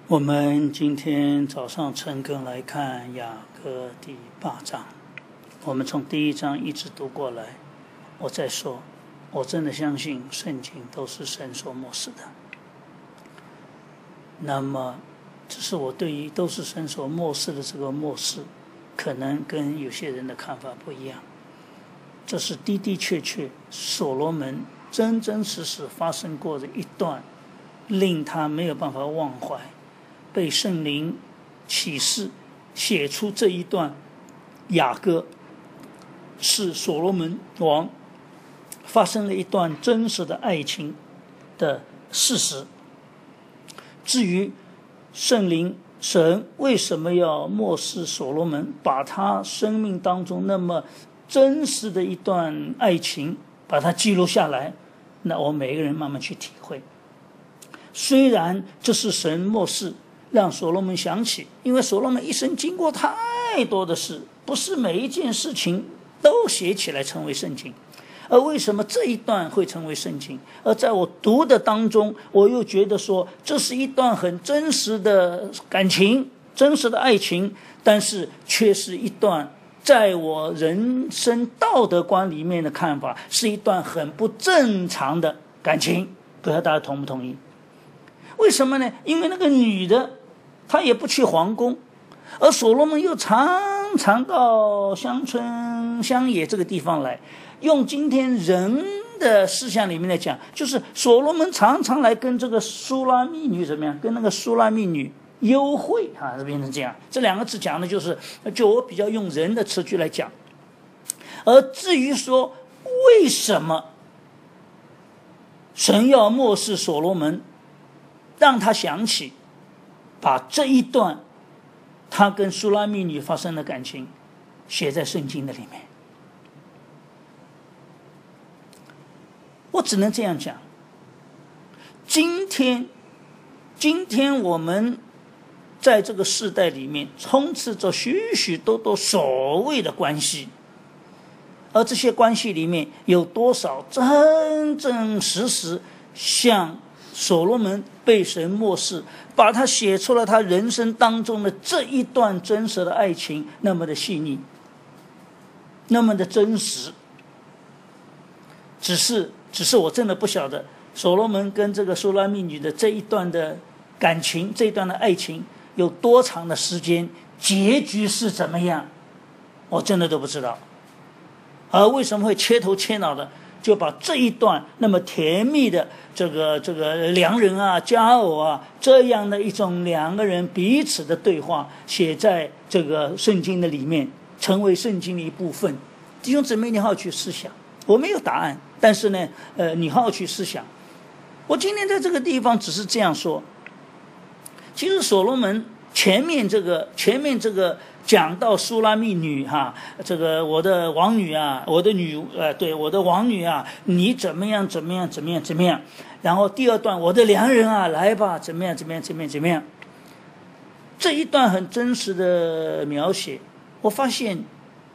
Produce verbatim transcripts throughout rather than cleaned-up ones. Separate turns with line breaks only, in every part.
我们今天早上晨更来看雅歌第八章，我们从第一章一直读过来。我再说，我真的相信圣经都是神所默示的。那么，只是我对于都是神所默示的这个默示，可能跟有些人的看法不一样。这是的的确确所罗门真真实实发生过的一段，令他没有办法忘怀。被圣灵启示写出这一段雅歌，是所罗门王发生了一段真实的爱情的事实。至于圣灵神为什么要默示所罗门，把他生命当中那么真实的一段爱情把它记录下来，那我每一个人慢慢去体会。虽然这是神默示让所罗门想起，因为所罗门一生经过太多的事，不是每一件事情都写起来成为圣经。而为什么这一段会成为圣经？而在我读的当中，我又觉得说这是一段很真实的感情，真实的爱情，但是却是一段在我人生道德观里面的看法，是一段很不正常的感情。不知道大家同不同意？为什么呢？因为那个女的她也不去皇宫，而所罗门又常常到乡村乡野这个地方来。用今天人的思想里面来讲，就是所罗门常常来跟这个苏拉密女怎么样？跟那个苏拉密女幽会啊，变成这样。这两个字讲的就是，就我比较用人的词句来讲。而至于说为什么神要默示所罗门，让他想起把这一段他跟苏拉密女发生的感情写在圣经的里面，我只能这样讲。今天今天我们在这个世代里面充斥着许许多多所谓的关系，而这些关系里面有多少真真实实像所罗门被神默示，把他写出了他人生当中的这一段真实的爱情，那么的细腻，那么的真实。只是只是我真的不晓得所罗门跟这个苏拉密女的这一段的感情，这一段的爱情有多长的时间，结局是怎么样，我真的都不知道。而为什么会切头切脑的就把这一段那么甜蜜的这个这个良人啊、佳偶啊这样的一种两个人彼此的对话写在这个圣经的里面，成为圣经的一部分？弟兄姊妹，你好好去思想。我没有答案，但是呢，呃，你好好去思想。我今天在这个地方只是这样说。其实所罗门前面这个前面这个讲到苏拉密女哈，这个我的王女啊，我的女呃，对，我的王女啊，你怎么样怎么样怎么样怎么样？然后第二段，我的良人啊，来吧，怎么样怎么样怎么样怎么样？这一段很真实的描写，我发现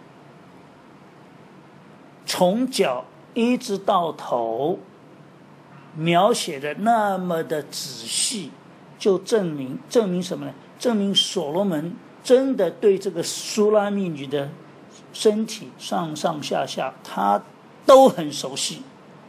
从脚一直到头描写的那么的仔细，就证明证明什么呢？证明所罗门真的对这个苏拉密女的身体上上下下他都很熟悉。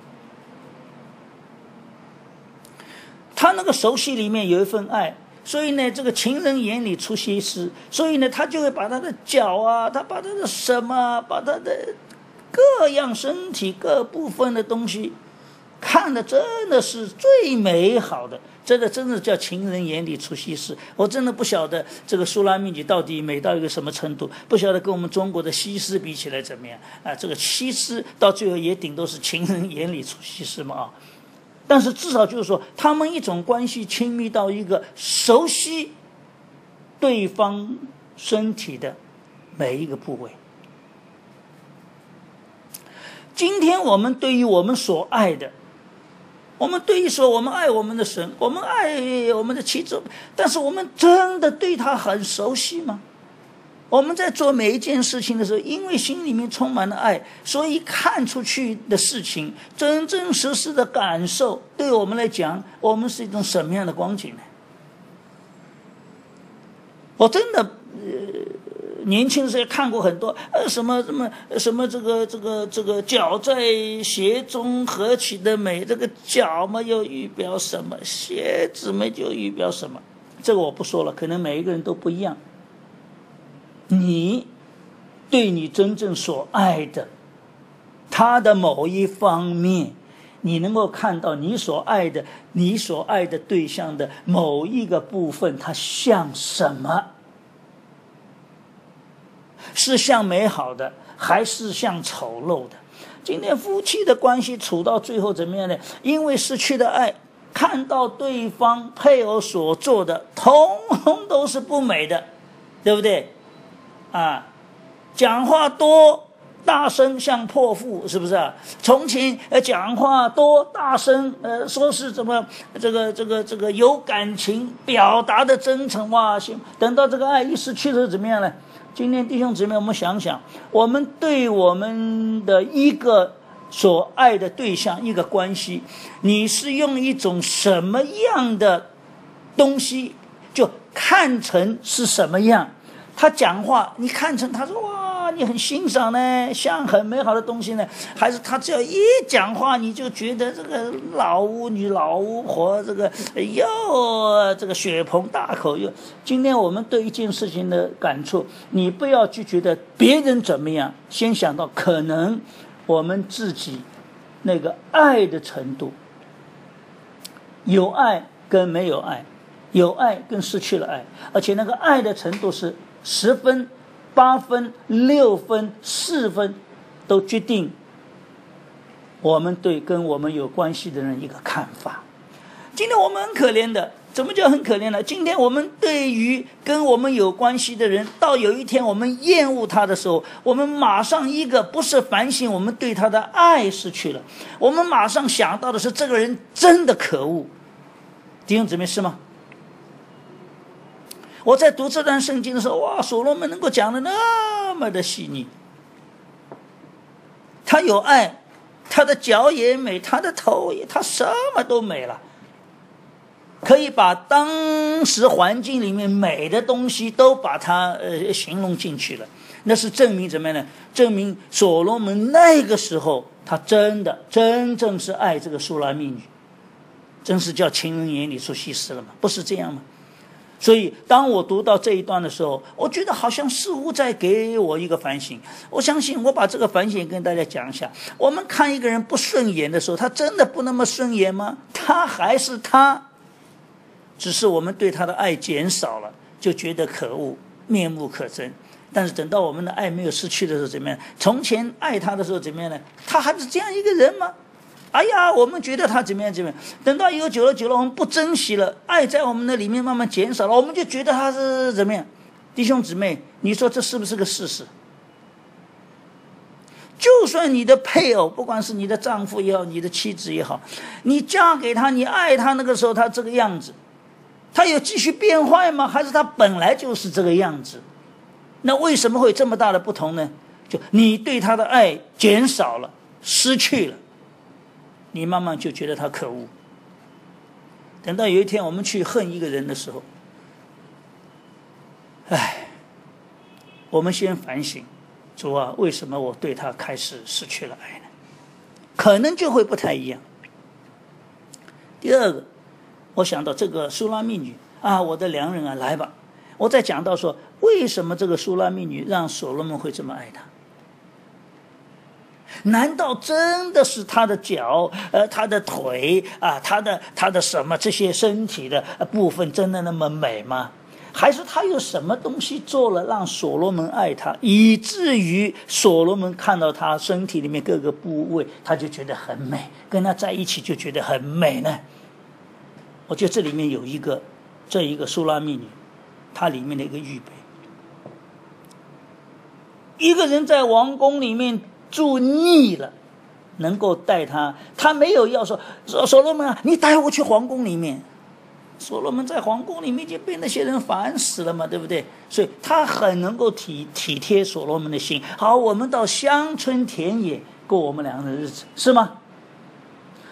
他那个熟悉里面有一份爱，所以呢，这个情人眼里出西施，所以呢，他就会把他的脚啊，他把他的什么，把他的各样身体各部分的东西看的真的是最美好的，真的真的叫情人眼里出西施。我真的不晓得这个苏拉密女到底美到一个什么程度，不晓得跟我们中国的西施比起来怎么样啊？这个西施到最后也顶多是情人眼里出西施嘛啊！但是至少就是说，他们一种关系亲密到一个熟悉对方身体的每一个部位。今天我们对于我们所爱的，我们对于说我们爱我们的神，我们爱我们的妻子，但是我们真的对他很熟悉吗？我们在做每一件事情的时候，因为心里面充满了爱，所以看出去的事情真真实实的感受，对我们来讲，我们是一种什么样的光景呢？ 我真的呃年轻时候看过很多呃什么什么什么这个这个这个脚在鞋中何其的美，这个脚嘛又预表什么，鞋子嘛就预表什么，这个我不说了，可能每一个人都不一样。你对你真正所爱的他的某一方面，你能够看到你所爱的你所爱的对象的某一个部分，它像什么？是像美好的还是像丑陋的？今天夫妻的关系处到最后怎么样呢？因为失去了爱，看到对方配偶所做的统统都是不美的，对不对啊？讲话多大声像泼妇，是不是啊？从前呃讲话多大声，呃说是怎么这个这个这个有感情表达的真诚，哇行，等到这个爱一失去的时候怎么样呢？今天弟兄姊妹，我们想想，我们对我们的一个所爱的对象一个关系，你是用一种什么样的东西就看成是什么样？他讲话你看成他说哇你很欣赏呢，像很美好的东西呢，还是他只要一讲话你就觉得这个老巫女老巫婆这个又这个血盆大口又。今天我们对一件事情的感触，你不要去觉得别人怎么样，先想到可能我们自己那个爱的程度，有爱跟没有爱，有爱跟失去了爱，而且那个爱的程度是十分、八分、六分、四分，都决定我们对跟我们有关系的人一个看法。今天我们很可怜的，怎么叫很可怜呢？今天我们对于跟我们有关系的人，到有一天我们厌恶他的时候，我们马上一个不是反省我们对他的爱失去了，我们马上想到的是这个人真的可恶。弟兄姊妹，是吗？我在读这段圣经的时候，哇，所罗门能够讲的那么的细腻，他有爱，他的脚也美，他的头也，他什么都美了，可以把当时环境里面美的东西都把它呃形容进去了。那是证明怎么样呢？证明所罗门那个时候他真的真正是爱这个苏拉密女，真是叫情人眼里出西施了吗？不是这样吗？所以当我读到这一段的时候，我觉得好像似乎在给我一个反省。我相信我把这个反省跟大家讲一下。我们看一个人不顺眼的时候，他真的不那么顺眼吗？他还是他，只是我们对他的爱减少了，就觉得可恶，面目可憎。但是等到我们的爱没有失去的时候怎么样？从前爱他的时候怎么样呢？他还是这样一个人吗？哎呀，我们觉得他怎么样怎么样，等到以后久了久了，我们不珍惜了，爱在我们的里面慢慢减少了，我们就觉得他是怎么样。弟兄姊妹，你说这是不是个事实？就算你的配偶，不管是你的丈夫也好，你的妻子也好，你嫁给他，你爱他，那个时候他这个样子，他有继续变坏吗？还是他本来就是这个样子？那为什么会有这么大的不同呢？就你对他的爱减少了，失去了，你慢慢就觉得他可恶。等到有一天我们去恨一个人的时候，唉，我们先反省，主啊，为什么我对他开始失去了爱呢？可能就会不太一样。第二个，我想到这个苏拉密女啊，我的良人啊，来吧。我再讲到说，为什么这个苏拉密女让所罗门会这么爱她？难道真的是他的脚，呃，他的腿啊，他的他的什么这些身体的部分真的那么美吗？还是他有什么东西做了让所罗门爱他，以至于所罗门看到他身体里面各个部位，他就觉得很美，跟他在一起就觉得很美呢？我觉得这里面有一个，这一个苏拉密女，它里面的一个预备。一个人在王宫里面住腻了，能够带他，他没有要说说所罗门啊，你带我去皇宫里面。所罗门在皇宫里面就被那些人烦死了嘛，对不对？所以他很能够体体贴所罗门的心。好，我们到乡村田野过我们两个的日子，是吗？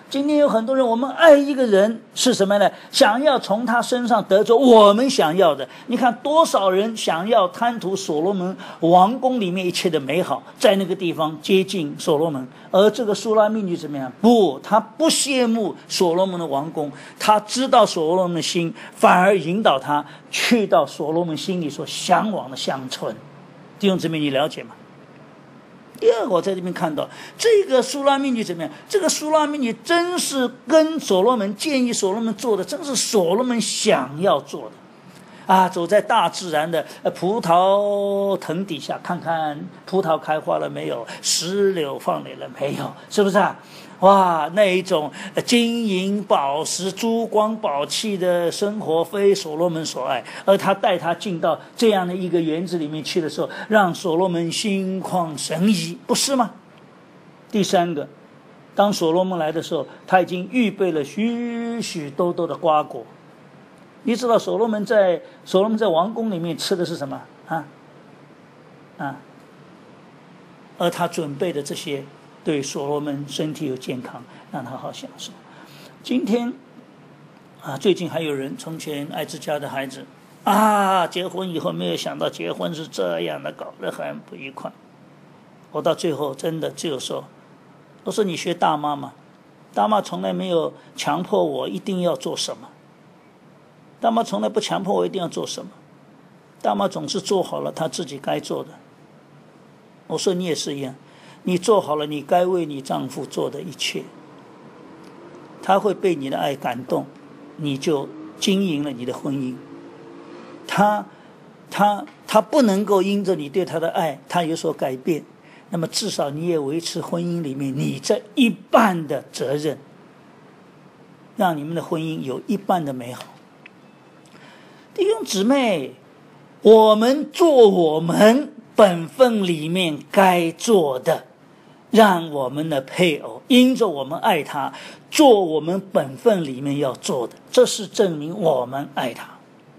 今天有很多人，我们爱一个人是什么呢？想要从他身上得着我们想要的。你看多少人想要贪图所罗门王宫里面一切的美好，在那个地方接近所罗门。而这个苏拉密女怎么样？不，她不羡慕所罗门的王宫，她知道所罗门的心，反而引导她去到所罗门心里所向往的乡村。弟兄姊妹，你了解吗？第二个，我在这边看到这个苏拉密女怎么样？这个苏拉密女真是跟所罗门建议所罗门做的，真是所罗门想要做的啊！走在大自然的葡萄藤底下，看看葡萄开花了没有，石榴放蕾了没有，是不是啊？哇，那一种金银宝石、珠光宝气的生活，非所罗门所爱。而他带他进到这样的一个园子里面去的时候，让所罗门心旷神怡，不是吗？第三个，当所罗门来的时候，他已经预备了许许多多的瓜果。你知道所罗门在所罗门在王宫里面吃的是什么啊？啊，而他准备的这些，对所罗门身体有健康，让他好享受。今天啊，最近还有人，从前爱之家的孩子啊，结婚以后没有想到结婚是这样的，搞得很不愉快。我到最后真的只有说，我说你学大妈嘛，大妈从来没有强迫我一定要做什么，大妈从来不强迫我一定要做什么，大妈总是做好了她自己该做的。我说你也是一样，你做好了你该为你丈夫做的一切，他会被你的爱感动，你就经营了你的婚姻。他他他不能够因着你对他的爱他有所改变，那么至少你也维持婚姻里面你这一半的责任，让你们的婚姻有一半的美好。弟兄姊妹，我们做我们本分里面该做的，让我们的配偶因着我们爱他做我们本分里面要做的，这是证明我们爱他。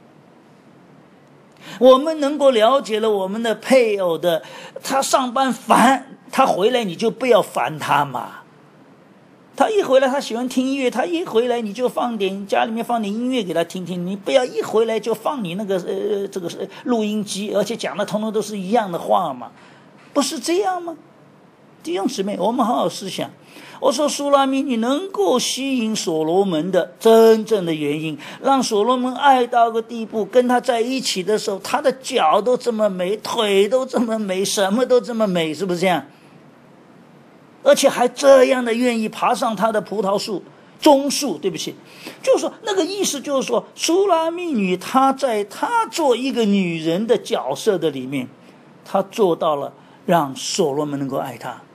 我们能够了解了我们的配偶的，他上班烦，他回来你就不要烦他嘛。他一回来他喜欢听音乐，他一回来你就放点家里面放点音乐给他听听，你不要一回来就放你那个呃这个录音机，而且讲的通通都是一样的话嘛，不是这样吗？弟兄姊妹，我们好好思想。我说苏拉密你能够吸引所罗门的真正的原因，让所罗门爱到个地步，跟他在一起的时候，他的脚都这么美，腿都这么美，什么都这么美，是不是这样？而且还这样的愿意爬上他的葡萄树棕树，对不起，就是说那个意思就是说，苏拉密女她在她做一个女人的角色的里面，她做到了让所罗门能够爱她。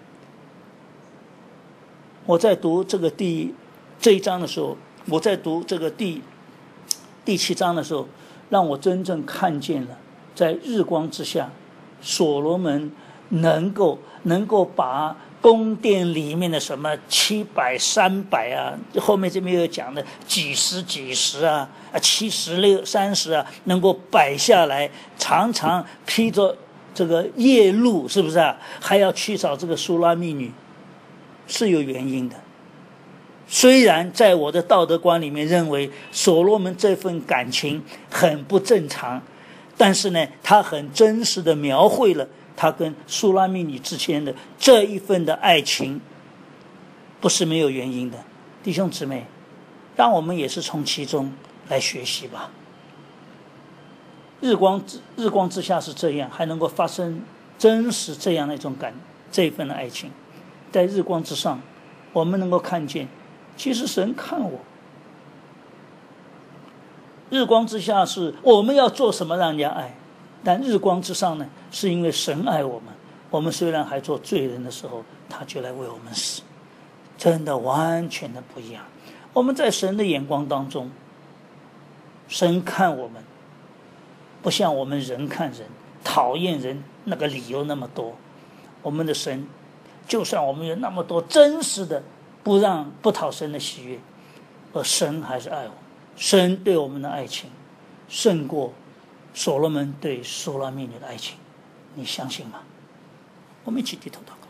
我在读这个第这一章的时候，我在读这个第第七章的时候，让我真正看见了，在日光之下，所罗门能够能够把宫殿里面的什么七百三百啊，后面这边有讲的几十几十啊，啊七十六三十啊，能够摆下来，常常披着这个夜露，是不是啊？还要去找这个苏拉密女，是有原因的。虽然在我的道德观里面认为所罗门这份感情很不正常，但是呢，他很真实的描绘了他跟苏拉密女之间的这一份的爱情，不是没有原因的。弟兄姊妹，让我们也是从其中来学习吧。日光日光之下是这样，还能够发生真实这样的一种感，这一份的爱情，在日光之上，我们能够看见，其实神看我。日光之下是我们要做什么让人家爱，但日光之上呢，是因为神爱我们，我们虽然还做罪人的时候，他就来为我们死，真的完全的不一样。我们在神的眼光当中，神看我们不像我们人看人，讨厌人那个理由那么多。我们的神，就算我们有那么多真实的不让不讨神的喜悦，而神还是爱我们。神对我们的爱情胜过所罗门对苏拉密女的爱情，你相信吗？我们一起低头祷告。